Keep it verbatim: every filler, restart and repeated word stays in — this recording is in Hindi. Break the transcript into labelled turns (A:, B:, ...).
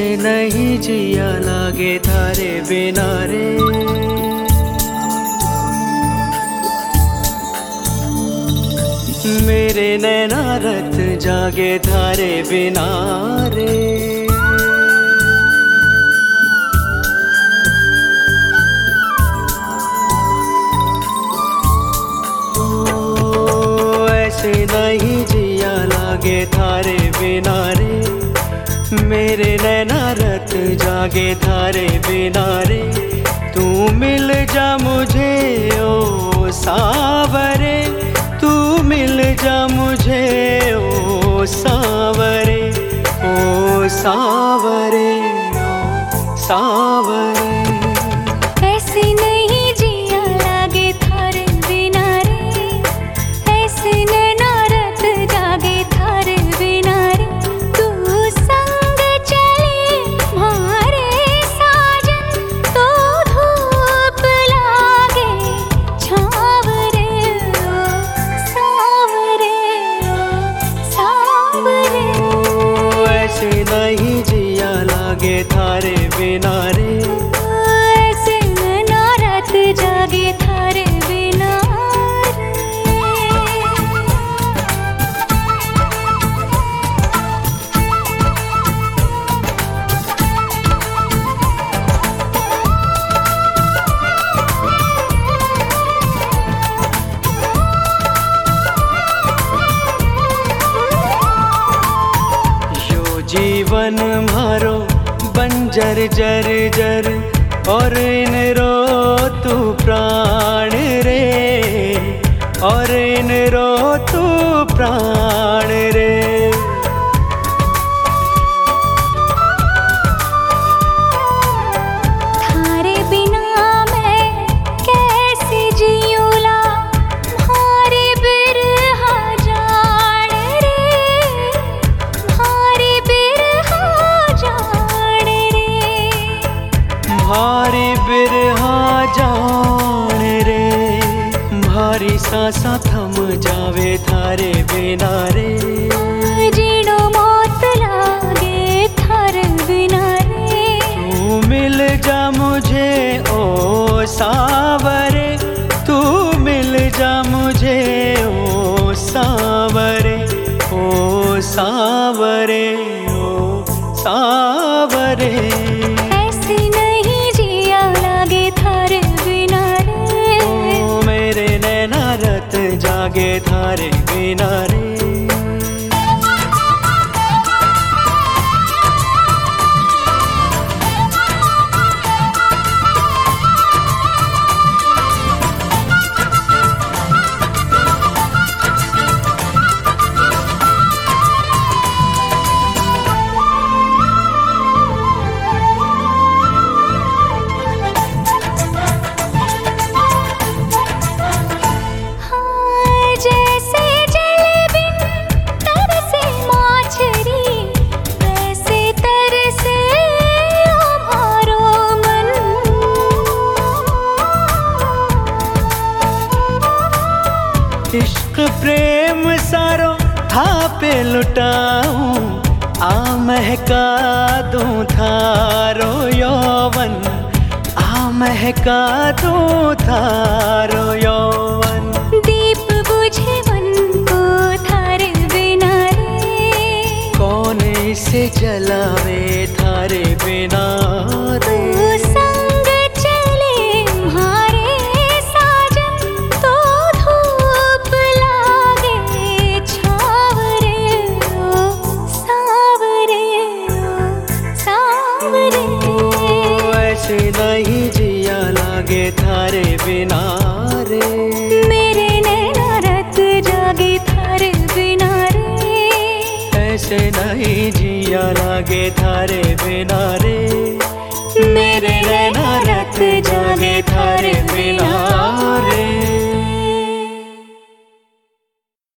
A: ऐसे नहीं जिया लागे थारे बिना रे। मेरे नैना रत जागे थारे बिना रे। ओ ऐसे नहीं जिया लागे थारे बिना रे। मेरे नैना रत जागे थारे बिना रे। तू मिल जा मुझे ओ सावरे, तू मिल जा मुझे ओ सावरे, ओ सावरे, ओ सावरे।
B: ऐसे नहीं जिया लागे थारे बिना रे। ऐसे नैना रत जागे थारे बिना रे। तू संग चले म्हारे साजन, तो धूप लागे छाव रे। ओ सावरे, ओ सावरे।
A: ओ ऐसे नहीं जिया लागे थारे बिना रे।
B: ऐसे नैना रत जागे थारे बिना
A: जीवन मारो बंजर जर जर, और इन रो तू प्राण रे, और इन रो तू प्राण रे।
B: थारे बिना मैं कैसे जियूला, म्हारे बिरहा जान रे, म्हारे बिरहा जान रे।
A: भारी बिरहा जान रे। भारी सांसा थम जावे थारे बिना रे।
B: जीणो मौत लागे थारे बिना रे।
A: तू मिल जा मुझे ओ सावरे, तू मिल जा मुझे ओ सावरे, ओ सावरे, ओ सावरे।
B: ऐसे नहीं जिया लागे थारे बिना रे।
A: ओ मेरे नैना रत जागे थारे बिना रे।
B: जैसे जल बिन तरसे माछरी, वैसे तरसे हमारो मन।
A: इश्क प्रेम सारो था पे लुटाऊं, आ महका दूं थारो यौवन, आ महका दूं थारो यौवन।
B: दीप बुझे मन को थारे बिना रे।
A: कौन इसे जलावे थारे बिना रे।
B: तू संग चले म्हारे साजन, तो धूप लागे छाव रे। ओ सावरे, ओ सावरे।
A: ओ ऐसे नहीं जिया लागे थारे बिना रे।
B: मेरे नैना रत जागे थारे बिना रे।
A: ऐसे नहीं जिया लागे थारे बिना रे। मेरे नैना रत जागे थारे बिना